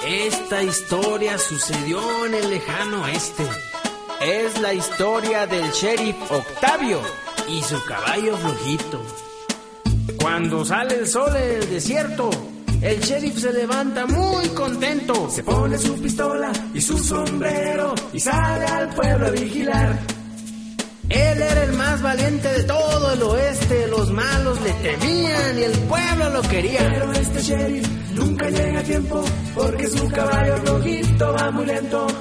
Esta historia sucedió en el lejano oeste. Es la historia del sheriff Octavio y su caballo flojito. Cuando sale el sol en el desierto, el sheriff se levanta muy contento. Se pone su pistola y su sombrero y sale al pueblo a vigilar. Él era el más valiente de todo el oeste. Los malos le temían y el pueblo lo quería. Pero este sheriff nunca llega a tiempo porque su caballo flojito va muy lento.